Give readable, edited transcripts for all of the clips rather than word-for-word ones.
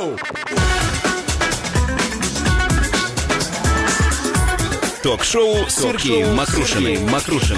Ток-шоу с Сергеем Макрушиным.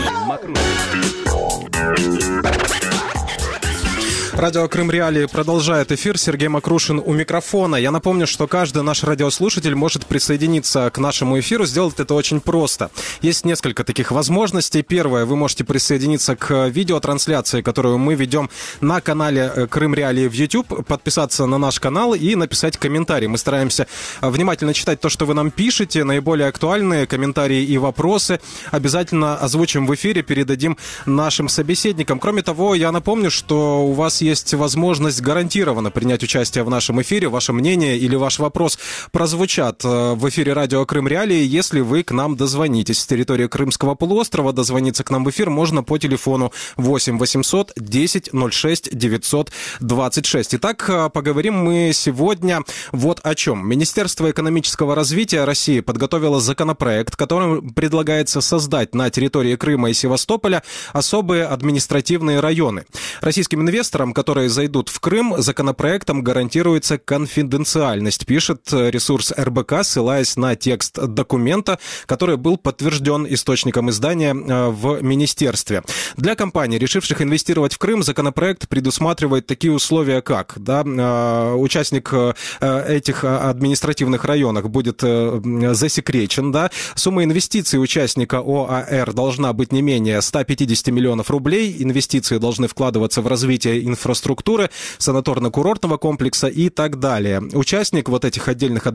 Радио Крым Реалии продолжает эфир. Сергей Макрушин у микрофона. Я напомню, что каждый наш радиослушатель может присоединиться к нашему эфиру. Сделать это очень просто. Есть несколько таких возможностей. Первое, вы можете присоединиться к видеотрансляции, которую мы ведем на канале Крым Реалии в YouTube, подписаться на наш канал и написать комментарий. Мы стараемся внимательно читать то, что вы нам пишете, наиболее актуальные комментарии и вопросы. Обязательно озвучим в эфире, передадим нашим собеседникам. Кроме того, я напомню, что у вас есть возможность гарантированно принять участие в нашем эфире. Ваше мнение или ваш вопрос прозвучат в эфире радио Крым Реалии, если вы к нам дозвонитесь. С территории Крымского полуострова дозвониться к нам в эфир можно по телефону 8 800 10 06 926. Итак, поговорим мы сегодня вот о чем. Министерство экономического развития России подготовило законопроект, которым предлагается создать на территории Крыма и Севастополя особые административные районы. Российским инвесторам, которые зайдут в Крым, законопроектом гарантируется конфиденциальность, пишет ресурс РБК, ссылаясь на текст документа, который был подтвержден источником издания в министерстве. Для компаний, решивших инвестировать в Крым, законопроект предусматривает такие условия, как участник этих административных районов будет засекречен, сумма инвестиций участника ОАР должна быть не менее 150 миллионов рублей, инвестиции должны вкладываться в развитие инфраструктуры, санаторно-курортного комплекса и так далее. Участник вот этих отдельных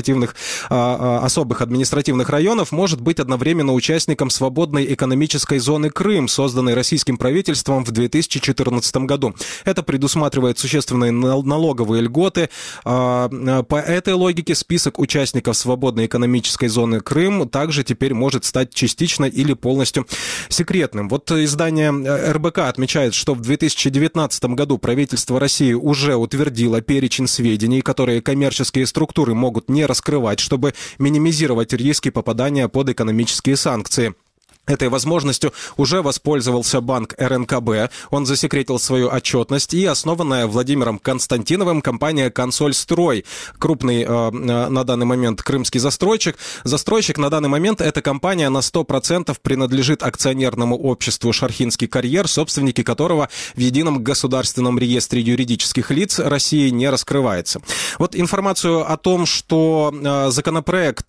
особых административных районов может быть одновременно участником свободной экономической зоны Крым, созданной российским правительством в 2014 году. Это предусматривает существенные налоговые льготы. По этой логике список участников свободной экономической зоны Крым также теперь может стать частично или полностью секретным. Вот издание РБК отмечает, что в 2019 году правительство России уже утвердило перечень сведений, которые коммерческие структуры могут не раскрывать, чтобы минимизировать риски попадания под экономические санкции. Этой возможностью уже воспользовался банк РНКБ. Он засекретил свою отчетность, и основанная Владимиром Константиновым компания «Консольстрой», крупный на данный момент крымский застройщик. Застройщик на данный момент, эта компания на 100% принадлежит акционерному обществу «Шархинский карьер», собственники которого в едином государственном реестре юридических лиц России не раскрывается. Вот информацию о том, что законопроект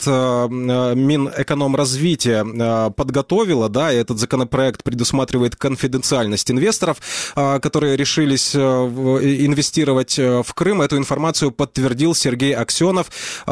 Минэкономразвития подготовил, этот законопроект предусматривает конфиденциальность инвесторов, которые решились инвестировать в Крым. Эту информацию подтвердил Сергей Аксенов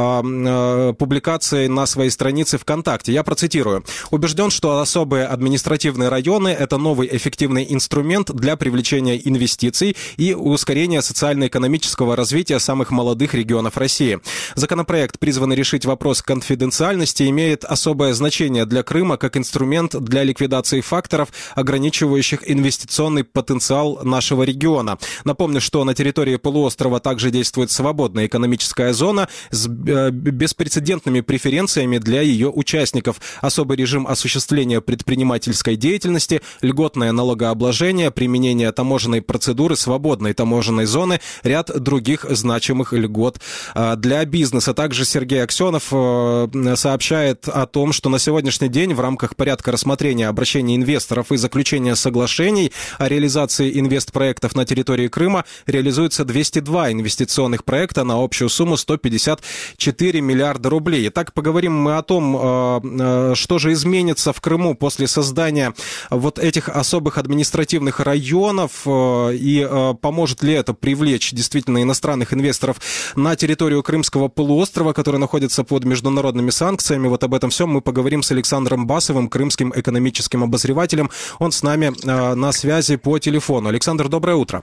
публикацией на своей странице ВКонтакте. Я процитирую. «Убежден, что особые административные районы – это новый эффективный инструмент для привлечения инвестиций и ускорения социально-экономического развития самых молодых регионов России. Законопроект, призванный решить вопрос конфиденциальности, имеет особое значение для Крыма как инструмент для ликвидации факторов, ограничивающих инвестиционный потенциал нашего региона. Напомню, что на территории полуострова также действует свободная экономическая зона с беспрецедентными преференциями для ее участников, особый режим осуществления предпринимательской деятельности, льготное налогообложение, применение таможенной процедуры, свободной таможенной зоны, ряд других значимых льгот для бизнеса». Также Сергей Аксенов сообщает о том, что на сегодняшний день в рамках порядка рассмотрения обращений инвесторов и заключения соглашений о реализации инвестпроектов на территории Крыма реализуется 202 инвестиционных проекта на общую сумму 154 миллиарда рублей. Итак, поговорим мы о том, что же изменится в Крыму после создания вот этих особых административных районов, и поможет ли это привлечь действительно иностранных инвесторов на территорию Крымского полуострова, который находится под международными санкциями. Вот об этом всем мы поговорим с Александром Басовым, крымским экономическим обозревателем. Он с нами на связи по телефону. Александр, доброе утро.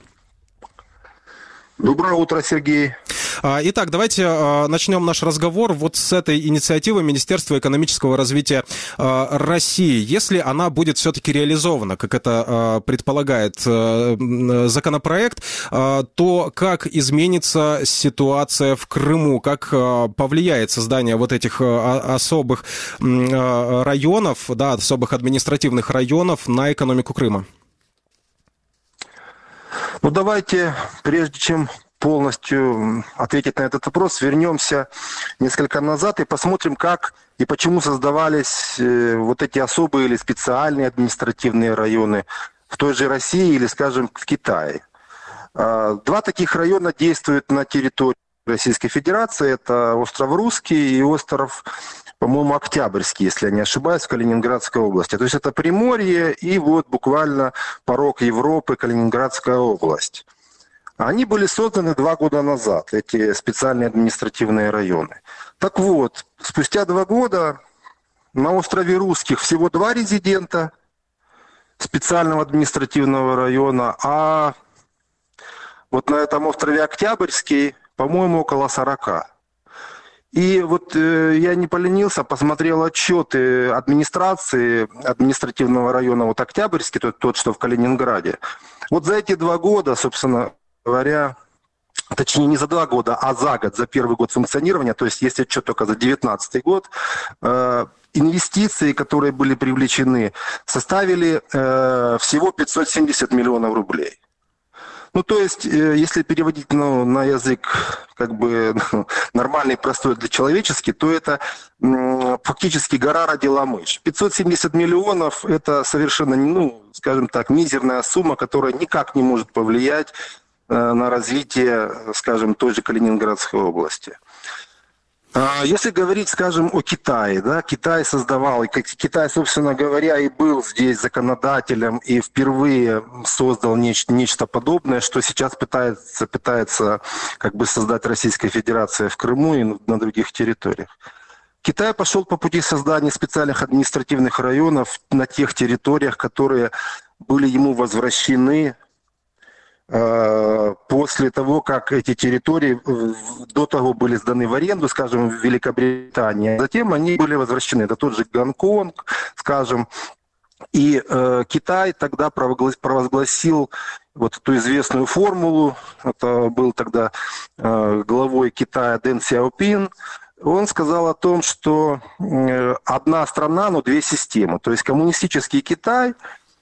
Доброе утро, Сергей. Итак, давайте начнем наш разговор вот с этой инициативы Министерства экономического развития России. Если она будет все-таки реализована, как это предполагает законопроект, то как изменится ситуация в Крыму? Как повлияет создание вот этих особых районов, особых административных районов на экономику Крыма? Давайте, прежде чем полностью ответить на этот вопрос, вернемся несколько назад и посмотрим, как и почему создавались вот эти особые или специальные административные районы в той же России или, скажем, в Китае. Два таких района действуют на территории Российской Федерации. Это остров Русский и остров, по-моему, Октябрьский, если я не ошибаюсь, в Калининградской области. То есть это Приморье и вот буквально порог Европы, Калининградская область. Они были созданы 2 года назад, эти специальные административные районы. Так вот, спустя 2 года на острове Русских всего 2 резидента специального административного района, а вот на этом острове Октябрьский, по-моему, около 40. И вот я не поленился, посмотрел отчеты администрации административного района вот Октябрьский, тот, что в Калининграде. Вот за эти 2 года, собственно говоря, точнее не за 2 года, а за год, за первый год функционирования, то есть есть отчет только за 2019 год, инвестиции, которые были привлечены, составили всего 570 миллионов рублей. Ну, то есть, если переводить на язык как бы нормальный, простой для человеческий, то это фактически гора родила мышь. 570 миллионов – это совершенно, скажем так, мизерная сумма, которая никак не может повлиять на развитие, скажем, той же Калининградской области. Если говорить, скажем, о Китае, да, Китай создавал, и Китай, собственно говоря, и был здесь законодателем, и впервые создал нечто подобное, что сейчас пытается как бы создать Российская Федерация в Крыму и на других территориях. Китай пошел по пути создания специальных административных районов на тех территориях, которые были ему возвращены после того, как эти территории до того были сданы в аренду, скажем, в Великобритании. Затем они были возвращены. Это тот же Гонконг, скажем. И Китай тогда провозгласил вот эту известную формулу. Это был тогда главой Китая Дэн Сяопин. Он сказал о том, что одна страна, но 2 системы. То есть коммунистический Китай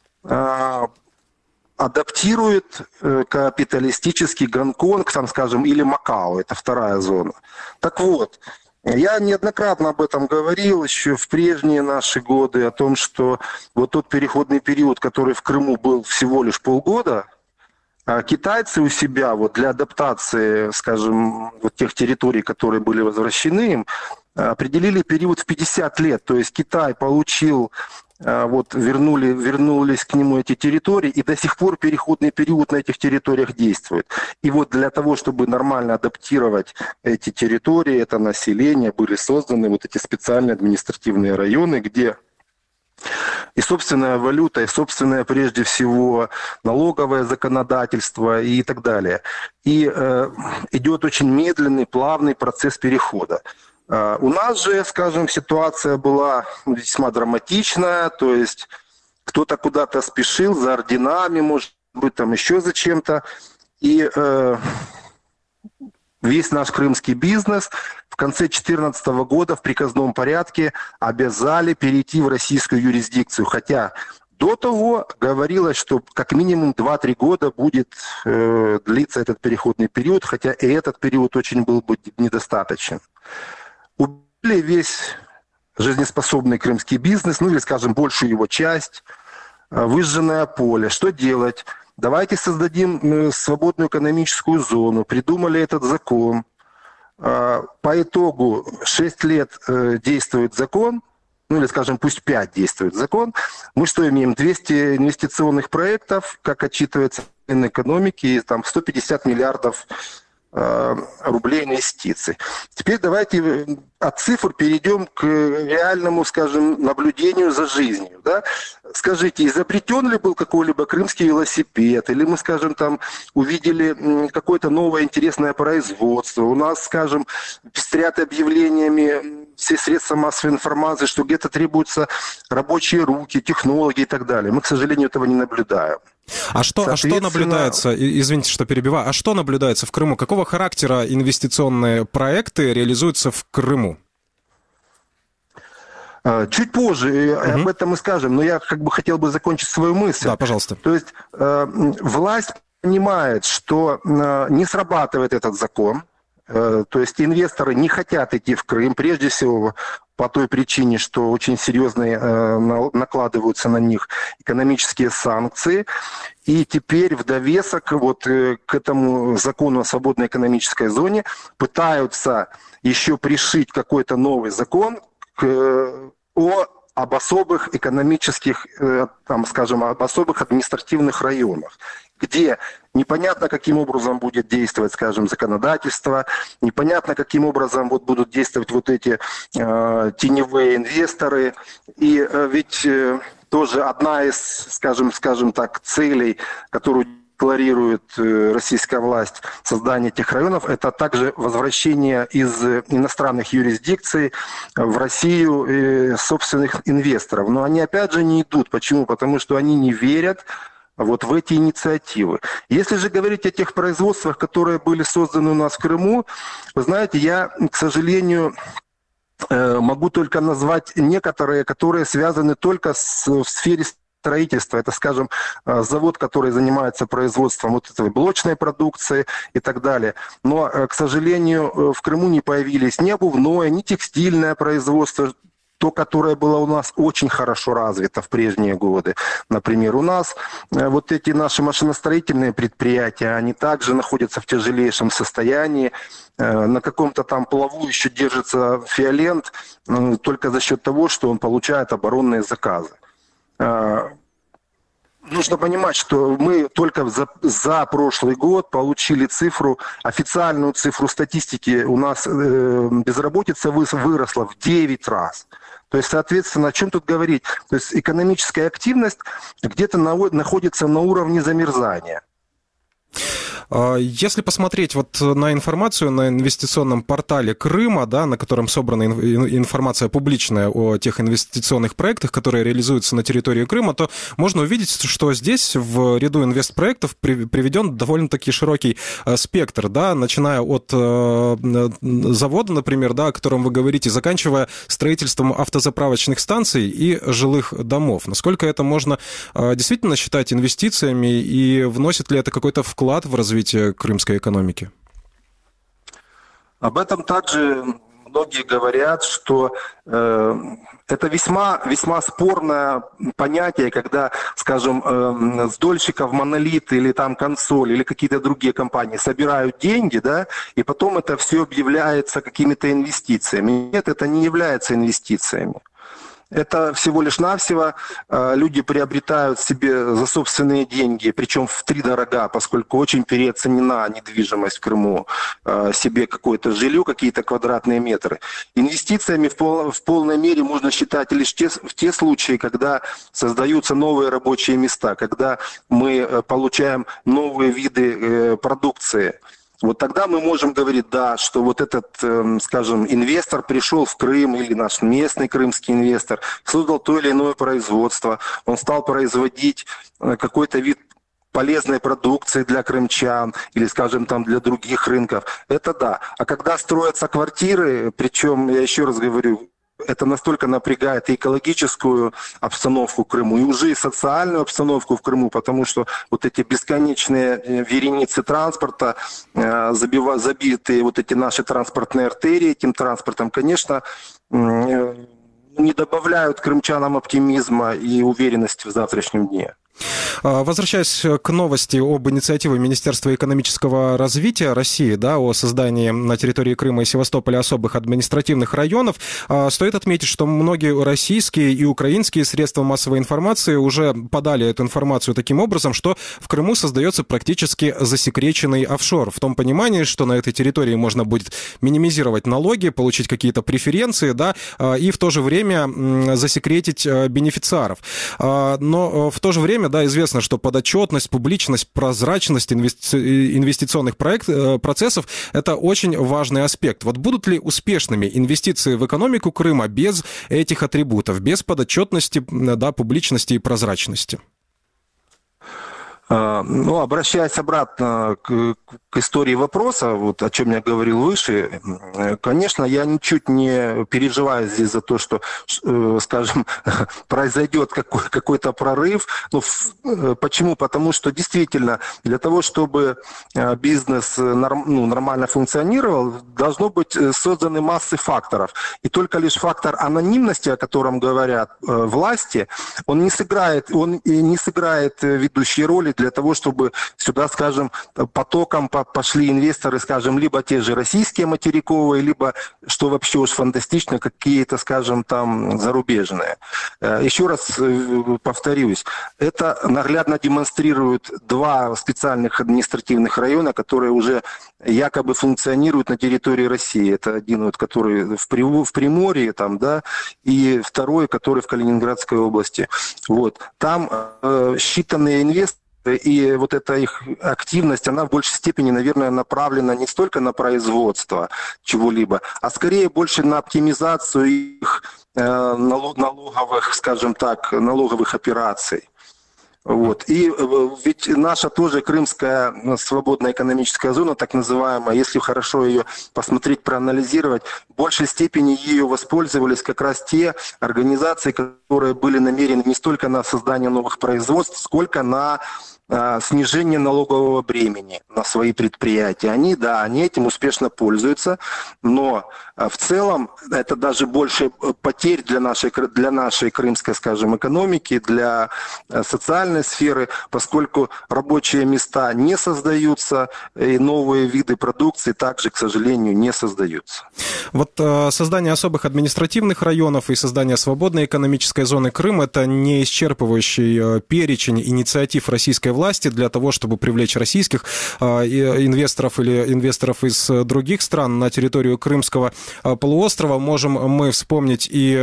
адаптирует капиталистический Гонконг, там, скажем, или Макао, это 2-я зона. Так вот, я неоднократно об этом говорил еще в прежние наши годы, о том, что вот тот переходный период, который в Крыму был всего лишь полгода, китайцы у себя вот для адаптации, скажем, вот тех территорий, которые были возвращены им, определили период в 50 лет. То есть Китай получил, вот вернулись к нему эти территории, и до сих пор переходный период на этих территориях действует. И вот для того, чтобы нормально адаптировать эти территории, это население, были созданы вот эти специальные административные районы, где и собственная валюта, и собственное, прежде всего, налоговое законодательство и так далее. И идет очень медленный, плавный процесс перехода. У нас же, скажем, ситуация была весьма драматичная, то есть кто-то куда-то спешил за орденами, может быть, там еще за чем-то. И весь наш крымский бизнес в конце 2014 года в приказном порядке обязали перейти в российскую юрисдикцию. Хотя до того говорилось, что как минимум 2-3 года будет длиться этот переходный период, хотя и этот период очень был бы недостаточен. Убили весь жизнеспособный крымский бизнес, ну или, скажем, большую его часть, выжженное поле. Что делать? Давайте создадим свободную экономическую зону. Придумали этот закон. По итогу 6 лет действует закон, ну или, скажем, пусть 5 действует закон. Мы что имеем? 200 инвестиционных проектов, как отчитывается в экономике, и там 150 миллиардов рублей инвестиций. Теперь давайте от цифр перейдем к реальному, скажем, наблюдению за жизнью. Да? Скажите, изобретен ли был какой-либо крымский велосипед, или мы, скажем, там увидели какое-то новое интересное производство. У нас, скажем, пестрят объявлениями все средства массовой информации, что где-то требуются рабочие руки, технологии и так далее. Мы, к сожалению, этого не наблюдаем. А что наблюдается, извините, что перебиваю, а что наблюдается в Крыму? Какого характера инвестиционные проекты реализуются в Крыму? Чуть позже об этом мы скажем, но я как бы хотел бы закончить свою мысль. Да, пожалуйста. То есть власть понимает, что не срабатывает этот закон, то есть инвесторы не хотят идти в Крым, прежде всего по той причине, что очень серьезные накладываются на них экономические санкции. И теперь в довесок вот к этому закону о свободной экономической зоне пытаются еще пришить какой-то новый закон об особых экономических, там, скажем, об особых административных районах, где непонятно, каким образом будет действовать, скажем, законодательство, непонятно, каким образом вот будут действовать вот эти теневые инвесторы. И ведь тоже одна из, скажем так, целей, которую декларирует российская власть, создание этих районов, это также возвращение из иностранных юрисдикций в Россию собственных инвесторов. Но они опять же не идут. Почему? Потому что они не верят вот в эти инициативы. Если же говорить о тех производствах, которые были созданы у нас в Крыму, вы знаете, я, к сожалению, могу только назвать некоторые, которые связаны только в сфере строительства. Это, скажем, завод, который занимается производством вот этой блочной продукции и так далее. Но, к сожалению, в Крыму не появились ни обувное, ни текстильное производство, то, которое было у нас очень хорошо развито в прежние годы. Например, у нас вот эти наши машиностроительные предприятия, они также находятся в тяжелейшем состоянии. На каком-то там плаву еще держится Фиолент только за счет того, что он получает оборонные заказы. Нужно понимать, что мы только за прошлый год получили цифру, официальную цифру статистики. У нас безработица выросла в 9 раз. То есть, соответственно, о чем тут говорить? То есть экономическая активность где-то находится на уровне замерзания. Если посмотреть вот на информацию на инвестиционном портале Крыма, да, на котором собрана информация публичная о тех инвестиционных проектах, которые реализуются на территории Крыма, то можно увидеть, что здесь в ряду инвестпроектов приведен довольно-таки широкий спектр, да, начиная от завода, например, да, о котором вы говорите, заканчивая строительством автозаправочных станций и жилых домов. Насколько это можно действительно считать инвестициями и вносит ли это какой-то вклад в развитие крымской экономики? Об этом также многие говорят, что это весьма спорное понятие, когда, скажем, с дольщиков Монолит или там Консоль или какие-то другие компании собирают деньги, да, и потом это все объявляется какими-то инвестициями. Нет, это не является инвестициями. Это всего лишь навсего люди приобретают себе за собственные деньги, причем втридорога, поскольку очень переоценена недвижимость в Крыму, себе какое-то жилье, какие-то квадратные метры. Инвестициями в полной мере можно считать лишь в те случаи, когда создаются новые рабочие места, когда мы получаем новые виды продукции. Вот тогда мы можем говорить, да, что вот этот, скажем, инвестор пришел в Крым, или наш местный крымский инвестор, создал то или иное производство, он стал производить какой-то вид полезной продукции для крымчан или, скажем, там для других рынков. Это да. А когда строятся квартиры, причем, я еще раз говорю, это настолько напрягает и экологическую обстановку в Крыму, и уже и социальную обстановку в Крыму, потому что вот эти бесконечные вереницы транспорта, забитые вот эти наши транспортные артерии этим транспортом, конечно, не добавляют крымчанам оптимизма и уверенности в завтрашнем дне. Возвращаясь к новости об инициативе Министерства экономического развития России, да, о создании на территории Крыма и Севастополя особых административных районов, стоит отметить, что многие российские и украинские средства массовой информации уже подали эту информацию таким образом, что в Крыму создается практически засекреченный офшор, в том понимании, что на этой территории можно будет минимизировать налоги, получить какие-то преференции, да, и в то же время засекретить бенефициаров. Но в то же время, да, известно, что подотчетность, публичность, прозрачность инвестиционных процессов – это очень важный аспект. Вот будут ли успешными инвестиции в экономику Крыма без этих атрибутов, без подотчетности, да, публичности и прозрачности? Ну, обращаясь обратно к истории вопроса, вот о чем я говорил выше, конечно, я ничуть не переживаю здесь за то, что, скажем, произойдет какой-то прорыв. Ну, почему? Потому что действительно для того, чтобы бизнес нормально функционировал, должно быть созданы массы факторов. И только лишь фактор анонимности, о котором говорят власти, он не сыграет ведущей роли для того, чтобы сюда, скажем, потоком пошли инвесторы, скажем, либо те же российские материковые, либо, что вообще уж фантастично, какие-то, скажем, там зарубежные. Еще раз повторюсь, это наглядно демонстрируют два специальных административных района, которые уже якобы функционируют на территории России. Это один, вот, который в Приморье, там, да, и второй, который в Калининградской области. Вот. Там считанные инвесторы, и вот эта их активность, она в большей степени, наверное, направлена не столько на производство чего-либо, а скорее больше на оптимизацию их налоговых, скажем так, налоговых операций. Вот. И ведь наша тоже Крымская свободная экономическая зона, так называемая, если хорошо ее посмотреть, проанализировать, в большей степени ее воспользовались как раз те организации, которые были намерены не столько на создание новых производств, сколько на снижение налогового бремени на свои предприятия. Они этим успешно пользуются, но в целом это даже больше потерь для нашей крымской, скажем, экономики, для социальной сферы, поскольку рабочие места не создаются, и новые виды продукции также, к сожалению, не создаются. Вот создание особых административных районов и создание свободной экономической зоны Крым – это не исчерпывающий перечень инициатив российской власти для того, чтобы привлечь российских инвесторов или инвесторов из других стран на территорию Крымского полуострова. Можем мы вспомнить и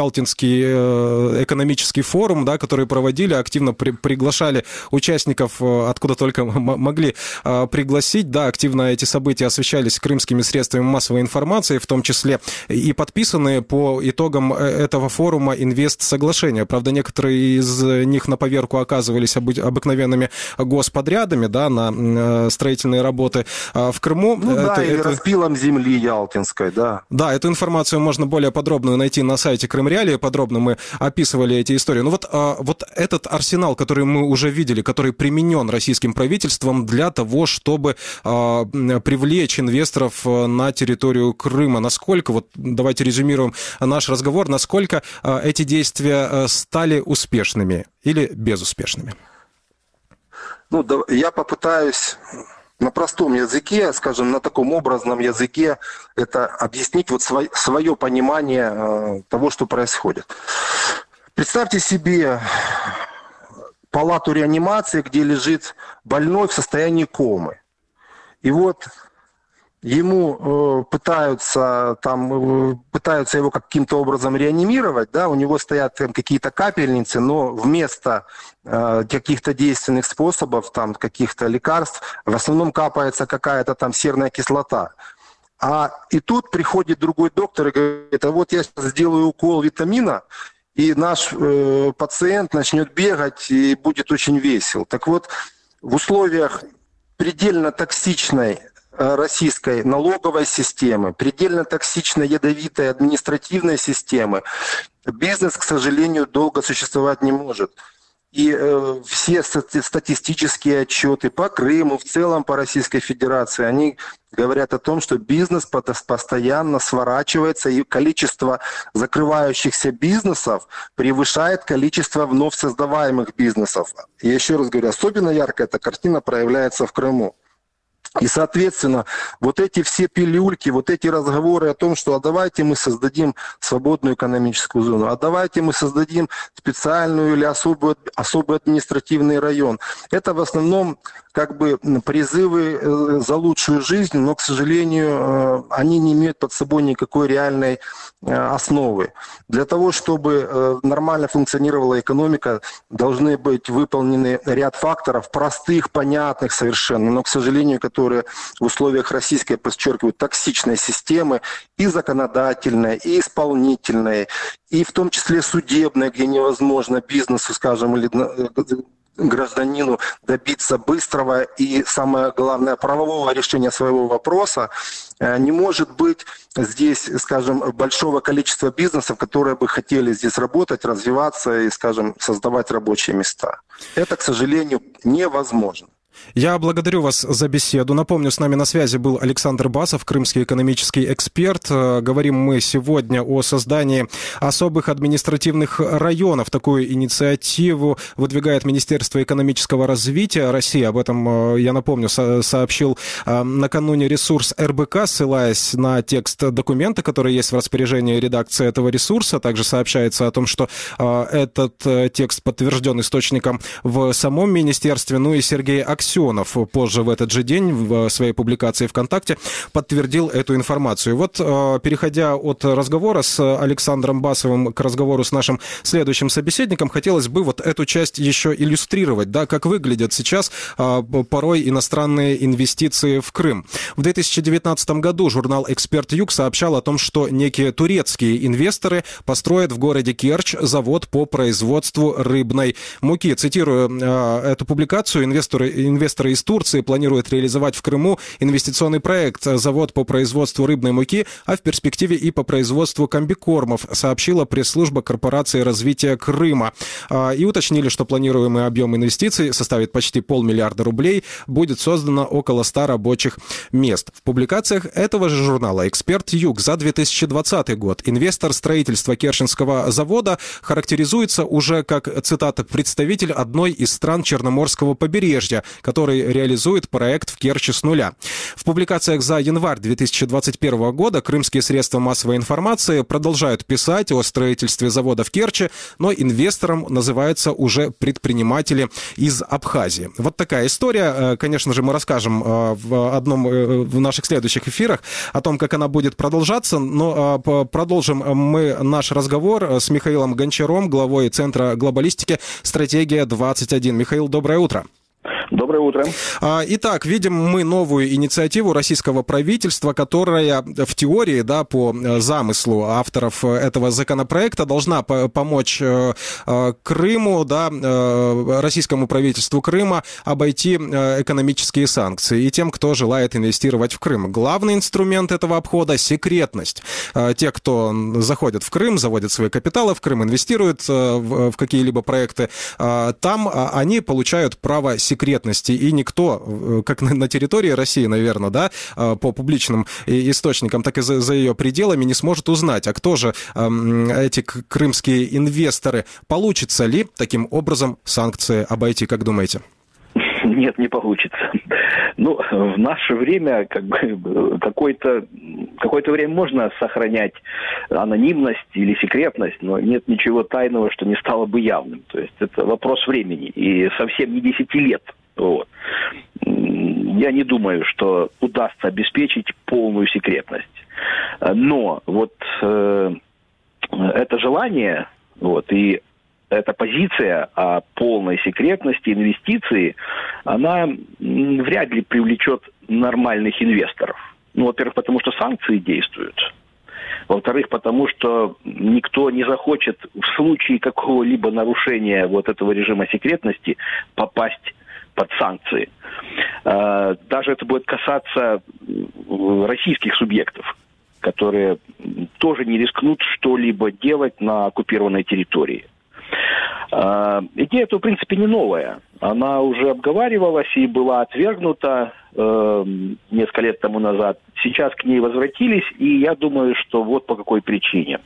Ялтинский экономический форум, да, который проводили, активно приглашали участников, откуда только могли пригласить. Да, активно эти события освещались крымскими средствами массовой информации, в том числе и подписанные по итогам этого форума инвест-соглашения. Правда, некоторые из них на поверку оказывались обыкновенными господрядами, да, на строительные работы в Крыму. Ну да, или распилом земли ялтинской, да. Да, эту информацию можно более подробную найти на сайте Крым Реалии. Подробно мы описывали эти истории. Ну вот этот арсенал, который мы уже видели, который применен российским правительством для того, чтобы привлечь инвесторов на территорию Крыма. Насколько, вот давайте резюмируем наш разговор, насколько эти действия стали успешными или безуспешными? Ну, я попытаюсь на простом языке, скажем, на таком образном языке это объяснить вот свое понимание того, что происходит. Представьте себе палату реанимации, где лежит больной в состоянии комы. И вот ему пытаются его каким-то образом реанимировать, да, у него стоят там какие-то капельницы, но вместо каких-то действенных способов, там, каких-то лекарств, в основном капается какая-то там серная кислота. И тут приходит другой доктор и говорит: а вот я сейчас сделаю укол витамина, и наш пациент начнет бегать и будет очень весел. Так вот, в условиях предельно токсичной российской налоговой системы, предельно токсичной ядовитой административной системы, бизнес, к сожалению, долго существовать не может. И все статистические отчеты по Крыму, в целом по Российской Федерации, они говорят о том, что бизнес постоянно сворачивается, и количество закрывающихся бизнесов превышает количество вновь создаваемых бизнесов. Я еще раз говорю, особенно ярко эта картина проявляется в Крыму. И, соответственно, вот эти все пилюльки, вот эти разговоры о том, что давайте мы создадим свободную экономическую зону, а давайте мы создадим специальную или особый административный район. Это в основном как бы призывы за лучшую жизнь, но, к сожалению, они не имеют под собой никакой реальной основы. Для того, чтобы нормально функционировала экономика, должны быть выполнены ряд факторов, простых, понятных совершенно, но, к сожалению, которые в условиях российской, подчеркиваю, токсичной системы, и законодательной, и исполнительной, и в том числе судебной, где невозможно бизнесу, скажем, или гражданину добиться быстрого и, самое главное, правового решения своего вопроса. Не может быть здесь, скажем, большого количества бизнесов, которые бы хотели здесь работать, развиваться и, скажем, создавать рабочие места. Это, к сожалению, невозможно. Я благодарю вас за беседу. Напомню, с нами на связи был Александр Басов, крымский экономический эксперт. Говорим мы сегодня о создании особых административных районов. Такую инициативу выдвигает Министерство экономического развития России. Об этом, я напомню, сообщил накануне ресурс РБК, ссылаясь на текст документа, который есть в распоряжении редакции этого ресурса. Также сообщается о том, что этот текст подтвержден источником в самом министерстве. Ну и Сергей Аксенов позже в этот же день в своей публикации ВКонтакте подтвердил эту информацию. Вот, переходя от разговора с Александром Басовым к разговору с нашим следующим собеседником, хотелось бы вот эту часть еще иллюстрировать, да, как выглядят сейчас порой иностранные инвестиции в Крым. В 2019 году журнал «Эксперт Юг» сообщал о том, что некие турецкие инвесторы построят в городе Керчь завод по производству рыбной муки. Цитирую эту публикацию: Инвесторы из Турции планируют реализовать в Крыму инвестиционный проект «Завод по производству рыбной муки», а в перспективе и по производству комбикормов, сообщила пресс-служба Корпорации развития Крыма. И уточнили, что планируемый объем инвестиций составит почти 500 миллиона рублей, будет создано около 100 рабочих мест. В публикациях этого же журнала «Эксперт Юг» за 2020 год инвестор строительства Керченского завода характеризуется уже как, цитата, «представитель одной из стран Черноморского побережья, который реализует проект в Керчи с нуля». В публикациях за январь 2021 года крымские средства массовой информации продолжают писать о строительстве завода в Керчи, но инвестором называются уже предприниматели из Абхазии. Вот такая история. Конечно же, мы расскажем в одном в наших следующих эфирах о том, как она будет продолжаться, но продолжим мы наш разговор с Михаилом Гончаром, главой Центра глобалистики «Стратегия-21». Михаил, доброе утро. Доброе утро. Итак, видим мы новую инициативу российского правительства, которая в теории, да, по замыслу авторов этого законопроекта должна помочь Крыму, да, российскому правительству Крыма обойти экономические санкции и тем, кто желает инвестировать в Крым. Главный инструмент этого обхода – секретность. Те, кто заходят в Крым, заводят свои капиталы в Крым, инвестируют в какие-либо проекты, там они получают право секретности. И никто, как на территории России, наверное, да, по публичным источникам, так и за ее пределами не сможет узнать, а кто же эти крымские инвесторы. Получится ли таким образом санкции обойти, как думаете? Нет, не получится. Ну, в наше время какое-то время можно сохранять анонимность или секретность, но нет ничего тайного, что не стало бы явным. То есть это вопрос времени и совсем не 10 лет. Вот. Я не думаю, что удастся обеспечить полную секретность. Но вот это желание, вот, и эта позиция о полной секретности инвестиций, она вряд ли привлечет нормальных инвесторов. Ну, во-первых, потому что санкции действуют. Во-вторых, потому что никто не захочет в случае какого-либо нарушения вот этого режима секретности попасть под санкции. Даже это будет касаться российских субъектов, которые тоже не рискнут что-либо делать на оккупированной территории. Идея эта, в принципе, не новая. Она уже обговаривалась и была отвергнута несколько лет тому назад. Сейчас к ней возвратились, и я думаю, что вот по какой причине.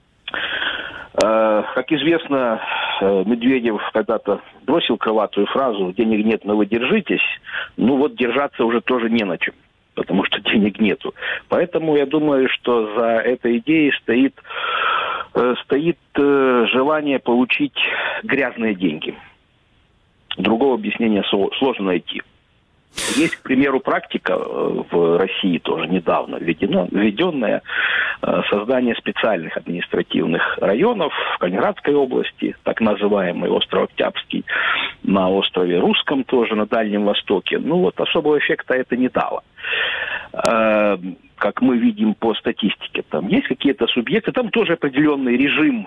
Как известно, Медведев когда-то бросил крылатую фразу «денег нет, но вы держитесь». Ну вот держаться уже тоже не на чем, потому что денег нету. Поэтому я думаю, что за этой идеей стоит желание получить грязные деньги. Другого объяснения сложно найти. Есть, к примеру, практика в России тоже недавно введенная, создание специальных административных районов в Калининградской области, так называемый остров Октябрьский, на острове Русском тоже, на Дальнем Востоке. Ну вот особого эффекта это не дало. как мы видим по статистике. Там есть какие-то субъекты, там тоже определенный режим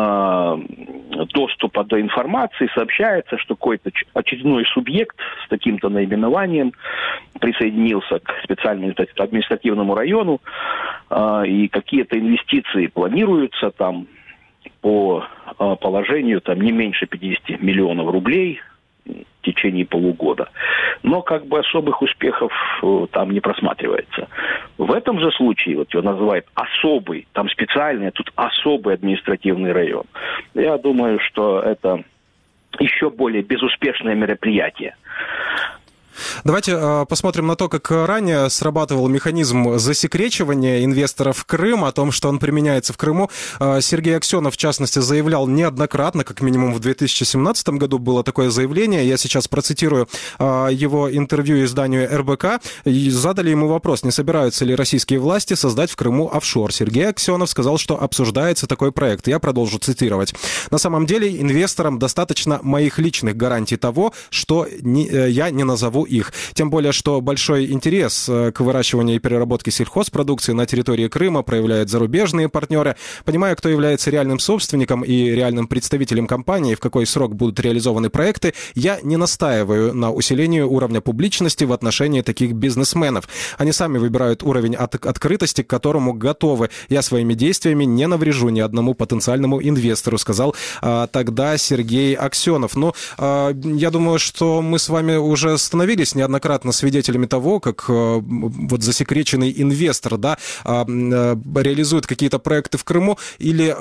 доступа до информации. Сообщается, что какой-то очередной субъект с таким-то наименованием присоединился к специальному административному району, и какие-то инвестиции планируются там по положению там не меньше 50 миллионов рублей в течение полугода. Но как бы особых успехов там не просматривается. В этом же случае, вот его называют особый, там специальный, а тут особый административный район. Я думаю, что это еще более безуспешное мероприятие. Давайте посмотрим на то, как ранее срабатывал механизм засекречивания инвесторов в Крым, о том, что он применяется в Крыму. Сергей Аксенов, в частности, заявлял неоднократно, как минимум в 2017 году было такое заявление. Я сейчас процитирую его интервью изданию РБК. И задали ему вопрос, не собираются ли российские власти создать в Крыму офшор. Сергей Аксенов сказал, что обсуждается такой проект. Я продолжу цитировать. На самом деле инвесторам достаточно моих личных гарантий того, что я не назову их. Тем более, что большой интерес к выращиванию и переработке сельхозпродукции на территории Крыма проявляют зарубежные партнеры. Понимая, кто является реальным собственником и реальным представителем компании, в какой срок будут реализованы проекты, я не настаиваю на усилении уровня публичности в отношении таких бизнесменов. Они сами выбирают уровень открытости, к которому готовы. Я своими действиями не наврежу ни одному потенциальному инвестору, сказал тогда Сергей Аксенов. Но я думаю, что мы с вами уже становились неоднократно свидетелями того, как вот засекреченный инвестор, да, реализует какие-то проекты в Крыму, или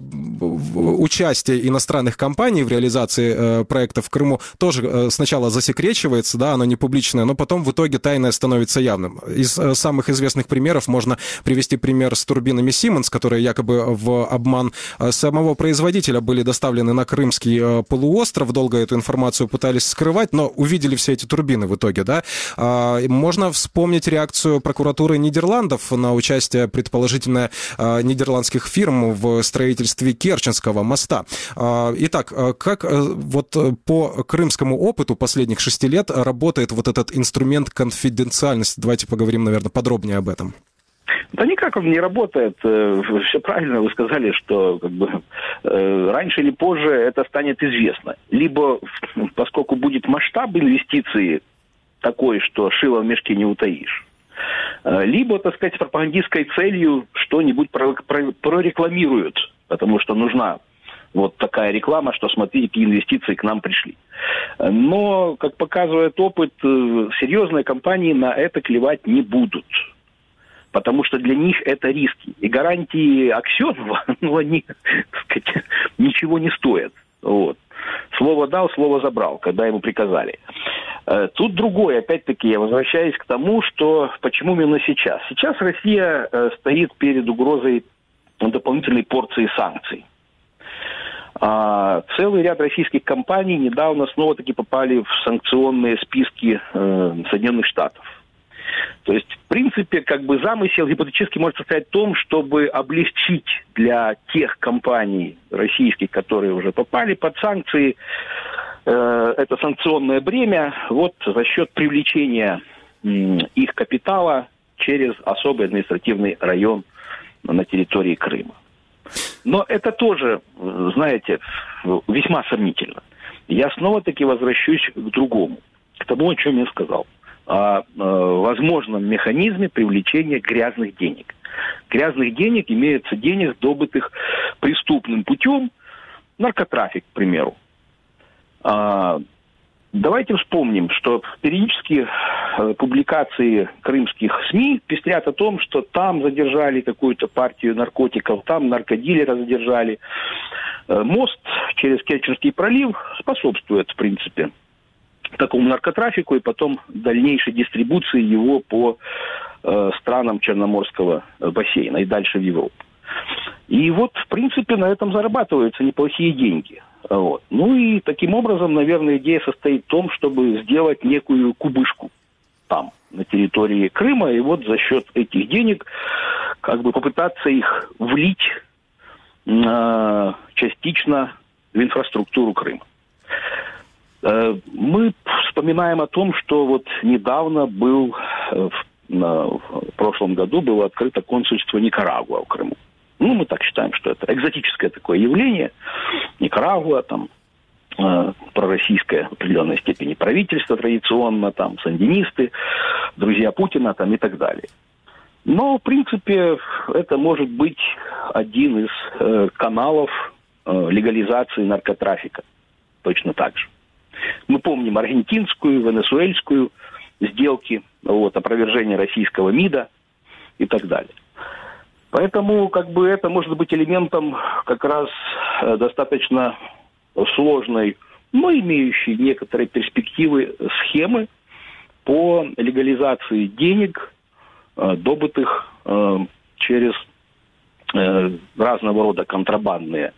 участие иностранных компаний в реализации проектов в Крыму тоже сначала засекречивается, да, оно не публичное, но потом в итоге тайное становится явным. Из самых известных примеров можно привести пример с турбинами Siemens, которые якобы в обман самого производителя были доставлены на Крымский полуостров, долго эту информацию пытались скрывать, но увидели все эти турбины в итоге, да. Можно вспомнить реакцию прокуратуры Нидерландов на участие, предположительно, нидерландских фирм в строительстве Керченского моста. Итак, как вот по крымскому опыту последних 6 лет работает вот этот инструмент конфиденциальности? Давайте поговорим, наверное, подробнее об этом. Да никак он не работает. Все правильно вы сказали, что как бы, раньше или позже это станет известно. Либо, поскольку будет масштаб инвестиций такой, что шило в мешке не утаишь, либо, так сказать, с пропагандистской целью что-нибудь прорекламируют, потому что нужна вот такая реклама, что смотрите, какие инвестиции к нам пришли. Но, как показывает опыт, серьезные компании на это клевать не будут. Потому что для них это риски. И гарантии Аксенова, они, так сказать, ничего не стоят. Вот. Слово дал, слово забрал, когда ему приказали. Тут другое. Опять-таки, я возвращаюсь к тому, что почему именно сейчас. Сейчас Россия стоит перед угрозой дополнительной порции санкций. Целый ряд российских компаний недавно снова-таки попали в санкционные списки Соединенных Штатов. То есть, в принципе, как бы замысел гипотетически может состоять в том, чтобы облегчить для тех компаний российских, которые уже попали под санкции, это санкционное бремя вот за счет привлечения их капитала через особый административный район на территории Крыма. Но это тоже, знаете, весьма сомнительно. Я снова-таки возвращусь к другому, к тому, о чем я сказал. О возможном механизме привлечения грязных денег. Грязных денег имеется денег, добытых преступным путем, наркотрафик, к примеру. Давайте вспомним, что периодически публикации крымских СМИ пестрят о том, что там задержали какую-то партию наркотиков, там наркодилера задержали. Мост через Керченский пролив способствует, в принципе, такому наркотрафику и потом дальнейшей дистрибуции его по странам Черноморского бассейна и дальше в Европу. И вот, в принципе, на этом зарабатываются неплохие деньги. Вот. Ну и таким образом, наверное, идея состоит в том, чтобы сделать некую кубышку там, на территории Крыма, и вот за счет этих денег как бы попытаться их влить частично в инфраструктуру Крыма. Мы вспоминаем о том, что вот недавно был в прошлом году было открыто консульство Никарагуа в Крыму. Ну, мы так считаем, что это экзотическое такое явление. Никарагуа, там, пророссийское в определенной степени правительство традиционно, там, сандинисты, друзья Путина, там, и так далее. Но, в принципе, это может быть один из каналов легализации наркотрафика. Точно так же. Мы помним аргентинскую, венесуэльскую сделки, опровержение российского МИДа и так далее. Поэтому, это может быть элементом как раз достаточно сложной, но имеющей некоторые перспективы схемы по легализации денег, добытых через разного рода контрабандные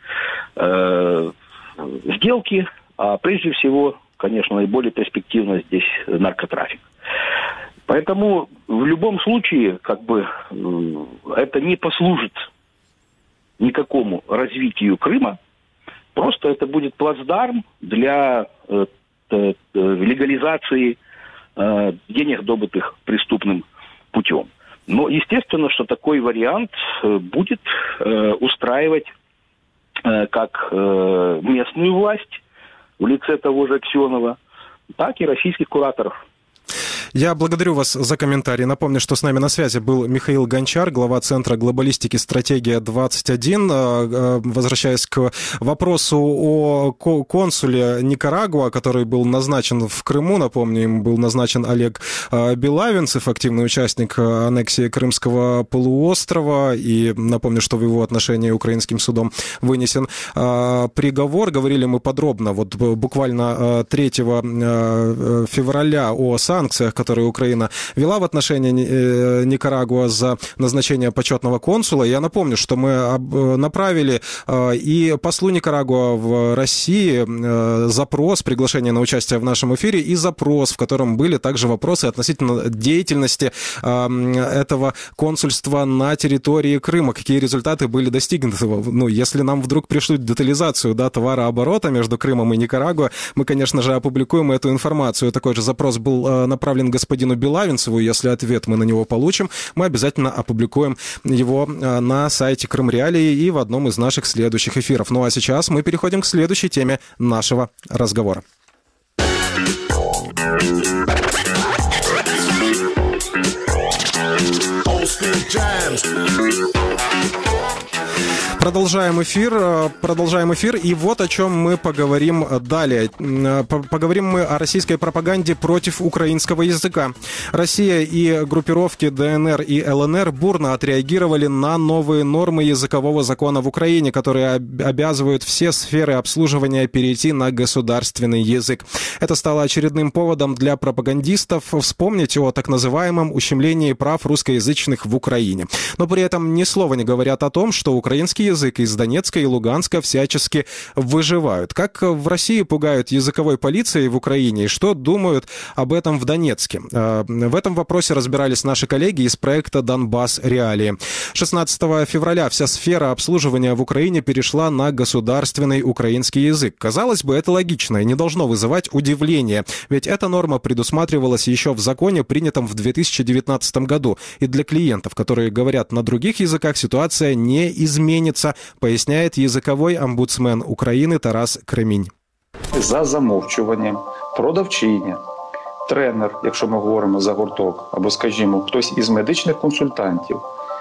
сделки, а прежде всего, конечно, наиболее перспективно здесь наркотрафик. Поэтому в любом случае, это не послужит никакому развитию Крыма, просто это будет плацдарм для легализации денег, добытых преступным путем. Но, естественно, что такой вариант будет устраивать как местную власть в лице того же Аксенова, так и российских кураторов. Я благодарю вас за комментарий. Напомню, что с нами на связи был Михаил Гончар, глава Центра глобалистики «Стратегия-21». Возвращаясь к вопросу о консуле Никарагуа, который был назначен в Крыму, напомню, им был назначен Олег Белавинцев, активный участник аннексии Крымского полуострова, и напомню, что в его отношении украинским судом вынесен приговор. Говорили мы подробно, буквально 3 февраля о санкциях, которые Украина вела в отношении Никарагуа за назначение почетного консула. Я напомню, что мы направили и послу Никарагуа в России запрос, приглашение на участие в нашем эфире, и запрос, в котором были также вопросы относительно деятельности этого консульства на территории Крыма. Какие результаты были достигнуты? Если нам вдруг пришлют детализацию товарооборота между Крымом и Никарагуа, мы, конечно же, опубликуем эту информацию. Такой же запрос был направлен господину Белавинцеву. Если ответ мы на него получим, мы обязательно опубликуем его на сайте Крым Реалии и в одном из наших следующих эфиров. Ну а сейчас мы переходим к следующей теме нашего разговора. Продолжаем эфир, и вот о чем мы поговорим далее. Поговорим мы о российской пропаганде против украинского языка. Россия и группировки ДНР и ЛНР бурно отреагировали на новые нормы языкового закона в Украине, которые обязывают все сферы обслуживания перейти на государственный язык. Это стало очередным поводом для пропагандистов вспомнить о так называемом ущемлении прав русскоязычных в Украине. Но при этом ни слова не говорят о том, что украинский язык из Донецка и Луганска всячески выживают. Как в России пугают языковой полицией в Украине и что думают об этом в Донецке? В этом вопросе разбирались наши коллеги из проекта «Донбасс Реалии». 16 февраля вся сфера обслуживания в Украине перешла на государственный украинский язык. Казалось бы, это логично и не должно вызывать удивления, ведь эта норма предусматривалась еще в законе, принятом в 2019 году. И для клиентов, которые говорят на других языках, ситуация не изменится, поясняет язиковий омбудсмен України Тарас Кремінь. За замовчуванням продавчиня, тренер, якщо ми говоримо за гурток, або, скажімо, хтось із медичних консультантів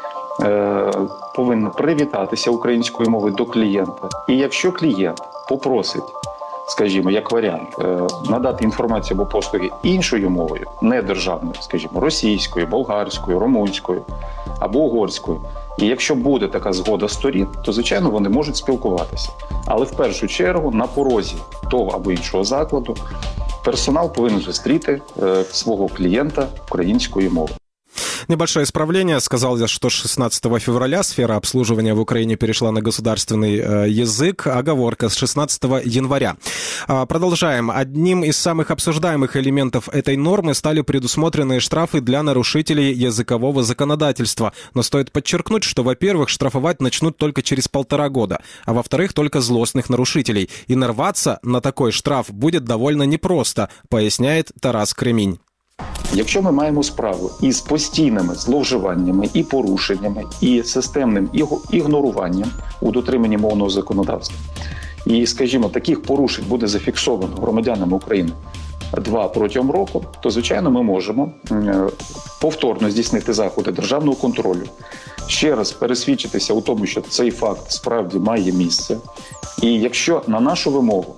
повинен привітатися українською мовою до клієнта. І якщо клієнт попросить, скажімо, як варіант, надати інформацію або послуги іншою мовою, не державною, скажімо, російською, болгарською, румунською або угорською, і якщо буде така згода сторін, то, звичайно, вони можуть спілкуватися. Але в першу чергу на порозі того або іншого закладу персонал повинен зустріти свого клієнта українською мовою. Небольшое исправление. Сказал я, что 16 февраля сфера обслуживания в Украине перешла на государственный язык. Оговорка с 16 января. Продолжаем. Одним из самых обсуждаемых элементов этой нормы стали предусмотренные штрафы для нарушителей языкового законодательства. Но стоит подчеркнуть, что, во-первых, штрафовать начнут только через 1,5 года, а во-вторых, только злостных нарушителей. И нарваться на такой штраф будет довольно непросто, поясняет Тарас Кремінь. Якщо ми маємо справу із постійними зловживаннями і порушеннями, і системним ігноруванням у дотриманні мовного законодавства, і, скажімо, таких порушень буде зафіксовано громадянами України 2 протягом року, то, звичайно, ми можемо повторно здійснити заходи державного контролю, ще раз пересвідчитися у тому, що цей факт справді має місце. І якщо на нашу вимогу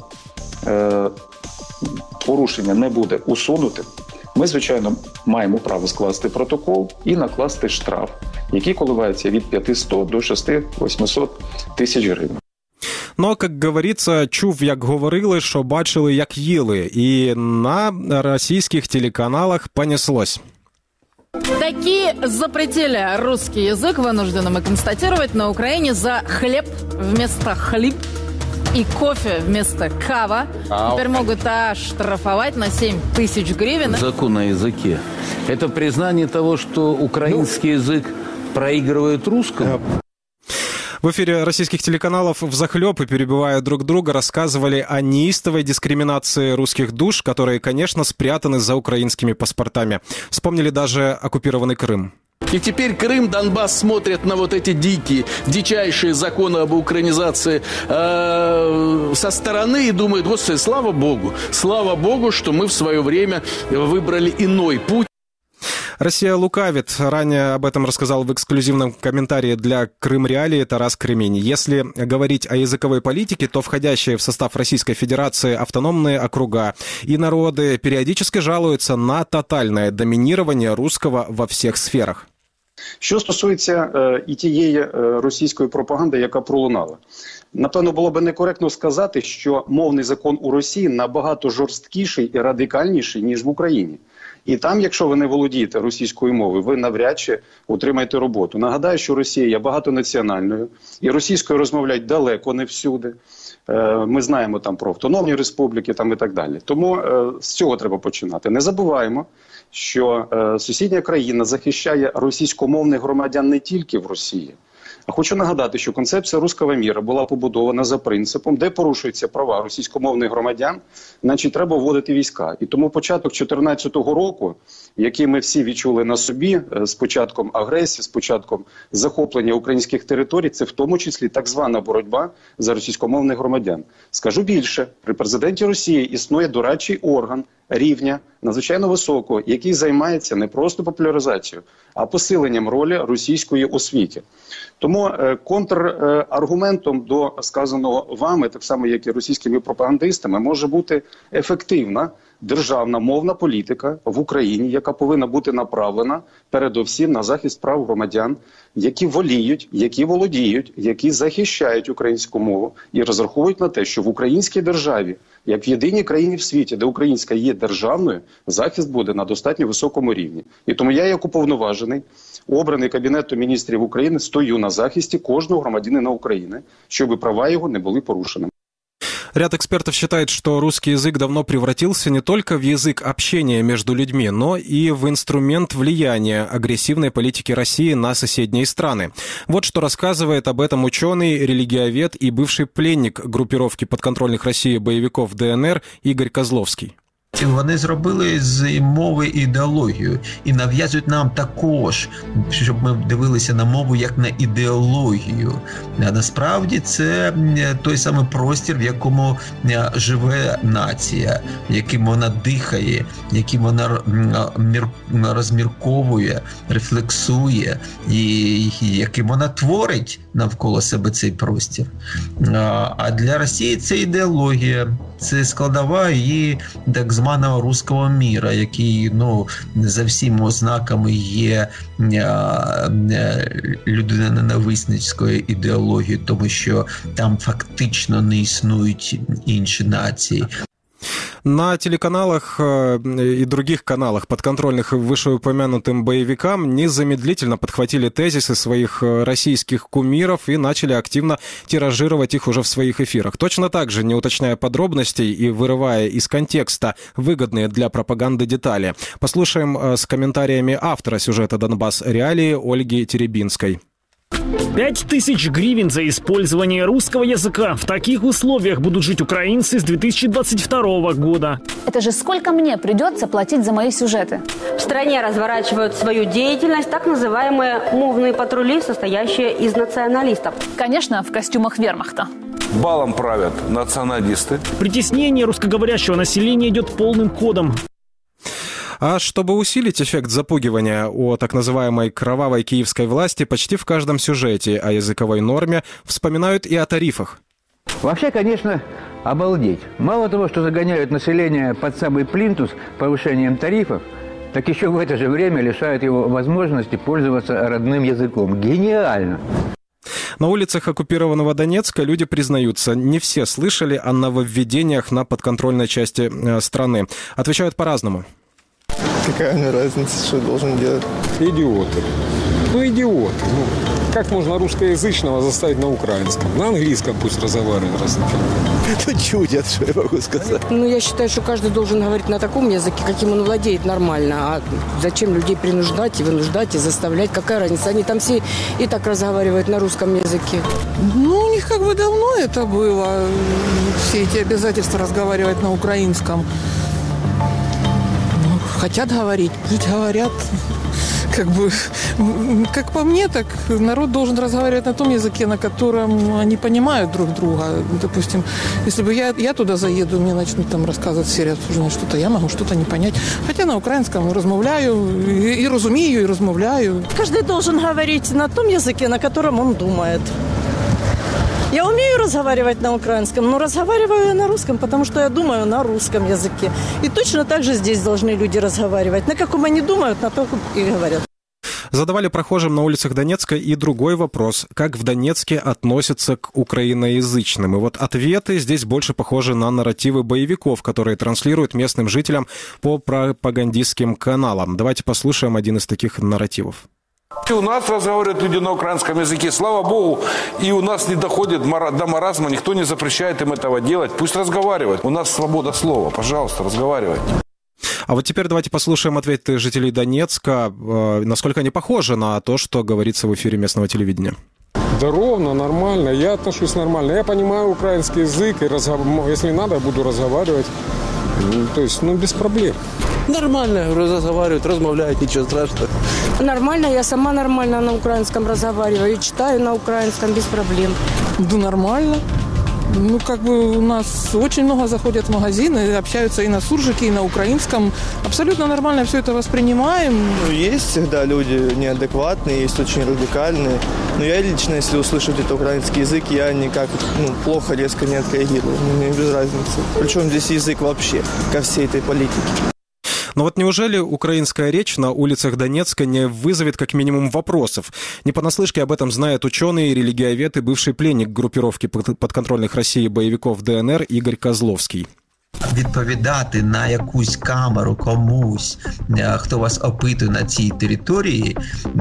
порушення не буде усунутим, ми, звичайно, маємо право скласти протокол і накласти штраф, який коливається від 500 до 600-800 тисяч гривень. Но, як говориться, чув, як говорили, що бачили, як їли. І на російських телеканалах понеслось. Таки запретили русский язык, вынуждены мы констатировать, на Украине за хлеб вместо хлеб и кофе вместо кава. Теперь могут оштрафовать на 7 тысяч гривен. Закон о языке. Это признание того, что украинский язык проигрывает русскому? В эфире российских телеканалов взахлеб и перебивая друг друга рассказывали о неистовой дискриминации русских душ, которые, конечно, спрятаны за украинскими паспортами. Вспомнили даже оккупированный Крым. И теперь Крым, Донбасс смотрят на вот эти дичайшие законы об украинизации со стороны и думают: Господи, слава Богу, что мы в свое время выбрали иной путь. Россия лукавит. Ранее об этом рассказал в эксклюзивном комментарии для Крым Реалии Тарас Кремень. Если говорить о языковой политике, то входящие в состав Российской Федерации автономные округа и народы периодически жалуются на тотальное доминирование русского во всех сферах. Що стосується і тієї російської пропаганди, яка пролунала. Напевно, було б некоректно сказати, що мовний закон у Росії набагато жорсткіший і радикальніший, ніж в Україні. І там, якщо ви не володієте російською мовою, ви навряд чи отримаєте роботу. Нагадаю, що Росія є багатонаціональною, і російською розмовляють далеко не всюди. Ми знаємо там про автономні республіки там і так далі. Тому з цього треба починати. Не забуваємо, що сусідня країна захищає російськомовних громадян не тільки в Росії. А хочу нагадати, що концепція руського міра була побудована за принципом, де порушуються права російськомовних громадян, значить треба вводити війська. І тому початок 2014 року, який ми всі відчули на собі, з початком агресії, з початком захоплення українських територій, це в тому числі так звана боротьба за російськомовних громадян. Скажу більше, при президенті Росії існує дорадчий орган рівня надзвичайно високого, який займається не просто популяризацією, а посиленням ролі російської освіти. Тому контраргументом до сказаного вами, так само як і російськими пропагандистами, може бути ефективна державна мовна політика в Україні, яка повинна бути направлена передовсім на захист прав громадян, які воліють, які володіють, які захищають українську мову і розраховують на те, що в українській державі, як в єдиній країні в світі, де українська є державною, захист буде на достатньо високому рівні. І тому я, як уповноважений, обраний Кабінетом міністрів України, стою на захисті кожного громадянина України, щоб права його не були порушеними. Ряд экспертов считает, что русский язык давно превратился не только в язык общения между людьми, но и в инструмент влияния агрессивной политики России на соседние страны. Вот что рассказывает об этом ученый, религиовед и бывший пленник группировки подконтрольных России боевиков ДНР Игорь Козловский. Вони зробили з мови ідеологію і нав'язують нам також, щоб ми дивилися на мову як на ідеологію. А насправді це той самий простір, в якому живе нація, яким вона дихає, яким вона розмірковує, рефлексує і яким вона творить навколо себе цей простір. А для Росії це ідеологія, це складова її так званого руського міра, який за всіма ознаками є людиноненависницькою ідеологією, тому що там фактично не існують інші нації. На телеканалах и других каналах, подконтрольных вышеупомянутым боевикам, незамедлительно подхватили тезисы своих российских кумиров и начали активно тиражировать их уже в своих эфирах. Точно так же, не уточняя подробностей и вырывая из контекста выгодные для пропаганды детали. Послушаем с комментариями автора сюжета «Донбасс Реалии» Ольги Теребинской. 5000 гривен за использование русского языка. В таких условиях будут жить украинцы с 2022 года. Это же сколько мне придется платить за мои сюжеты? В стране разворачивают свою деятельность так называемые мовные патрули, состоящие из националистов. Конечно, в костюмах вермахта. Балом правят националисты. Притеснение русскоговорящего населения идет полным ходом. А чтобы усилить эффект запугивания о так называемой кровавой киевской власти, почти в каждом сюжете о языковой норме вспоминают и о тарифах. Вообще, конечно, обалдеть. Мало того, что загоняют население под самый плинтус повышением тарифов, так еще в это же время лишают его возможности пользоваться родным языком. Гениально! На улицах оккупированного Донецка люди признаются, не все слышали о нововведениях на подконтрольной части страны. Отвечают по-разному. Какая мне разница, что я должен делать? Идиоты. Идиоты. Как можно русскоязычного заставить на украинском? На английском пусть разговаривает, раз Это чудят, что я могу сказать. Я считаю, что каждый должен говорить на таком языке, каким он владеет нормально. А зачем людей принуждать и вынуждать, и заставлять? Какая разница? Они там все и так разговаривают на русском языке. У них давно это было. Все эти обязательства разговаривать на украинском. Хотят говорить, пусть говорят. Как по мне, так народ должен разговаривать на том языке, на котором они понимают друг друга. Допустим, если бы я туда заеду, мне начнут там рассказывать в серии обсуждения что-то, я могу что-то не понять. Хотя на украинском размовляю, и разумею, и размовляю. Каждый должен говорить на том языке, на котором он думает. Я умею разговаривать на украинском, но разговариваю я на русском, потому что я думаю на русском языке. И точно так же здесь должны люди разговаривать. На каком они думают, на том и говорят. Задавали прохожим на улицах Донецка и другой вопрос. Как в Донецке относятся к украиноязычным? И вот ответы здесь больше похожи на нарративы боевиков, которые транслируют местным жителям по пропагандистским каналам. Давайте послушаем один из таких нарративов. У нас разговаривают люди на украинском языке, слава богу, и у нас не доходит до маразма, никто не запрещает им этого делать, пусть разговаривают. У нас свобода слова, пожалуйста, разговаривайте. А вот теперь давайте послушаем ответы жителей Донецка, насколько они похожи на то, что говорится в эфире местного телевидения. Да ровно, нормально, я отношусь нормально. Я понимаю украинский язык, и если надо, я буду разговаривать. Без проблем. Нормально разговаривают, размовляют, ничего страшного. Нормально, я сама нормально на украинском разговариваю, читаю на украинском без проблем. Да нормально. У нас очень много заходят в магазины, общаются и на суржике, и на украинском. Абсолютно нормально все это воспринимаем. Есть всегда люди неадекватные, есть очень радикальные. Но я лично, если услышу где-то украинский язык, я никак плохо, резко не отреагирую. Мне без разницы. Причем здесь язык вообще ко всей этой политике. Но вот неужели украинская речь на улицах Донецка не вызовет как минимум вопросов? Не понаслышке об этом знает ученый, религиовед и бывший пленник группировки подконтрольных Росії боевиков ДНР Игорь Козловский. Відповідати на якусь камеру комусь, хто вас опитує на цій території,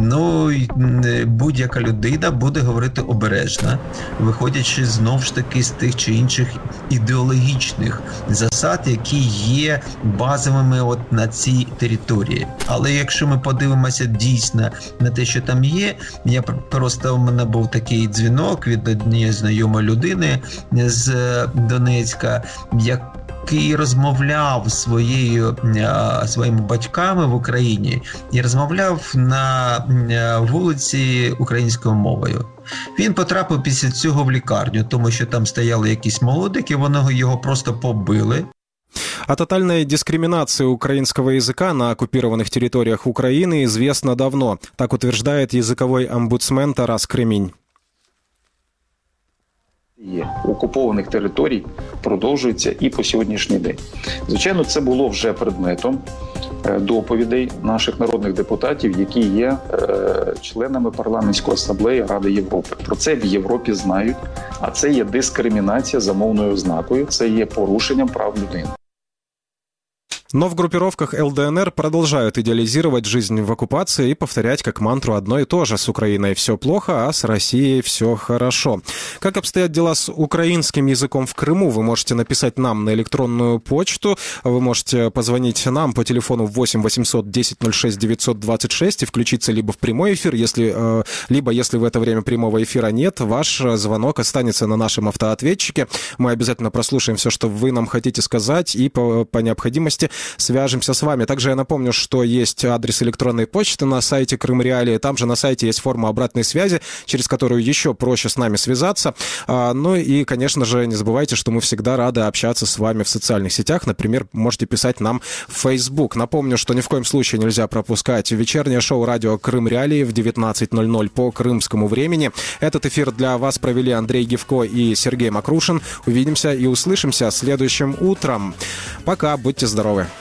будь-яка людина буде говорити обережно, виходячи знову ж таки з тих чи інших ідеологічних засад, які є базовими на цій території. Але якщо ми подивимося дійсно на те, що там є, у мене був такий дзвінок від однієї знайомої людини з Донецька, який розмовляв своїми батьками в Україні і розмовляв на вулиці українською мовою. Він потрапив після цього в лікарню, тому що там стояли якісь молодики, вони його просто побили. О тотальной дискриминации украинского языка на оккупированных территориях Украины известно давно. Так утверждает языковой омбудсмен Тарас Кремінь. Окупованих територій продовжується і по сьогоднішній день. Звичайно, це було вже предметом доповідей наших народних депутатів, які є членами парламентської асамблеї Ради Європи. Про це в Європі знають, а це є дискримінація за мовною ознакою, це є порушенням прав людини. Но в группировках ЛДНР продолжают идеализировать жизнь в оккупации и повторять как мантру одно и то же: с Украиной все плохо, а с Россией все хорошо. Как обстоят дела с украинским языком в Крыму, вы можете написать нам на электронную почту, вы можете позвонить нам по телефону 8 800 10 06 926 и включиться либо в прямой эфир, либо если в это время прямого эфира нет, ваш звонок останется на нашем автоответчике. Мы обязательно прослушаем все, что вы нам хотите сказать, и по необходимости свяжемся с вами. Также я напомню, что есть адрес электронной почты на сайте Крым Реалии. Там же на сайте есть форма обратной связи, через которую еще проще с нами связаться. Ну и, конечно же, не забывайте, что мы всегда рады общаться с вами в социальных сетях. Например, можете писать нам в Facebook. Напомню, что ни в коем случае нельзя пропускать вечернее шоу радио Крым Реалии в 19:00 по крымскому времени. Этот эфир для вас провели Андрей Гевко и Сергей Макрушин. Увидимся и услышимся следующим утром. Пока, будьте здоровы.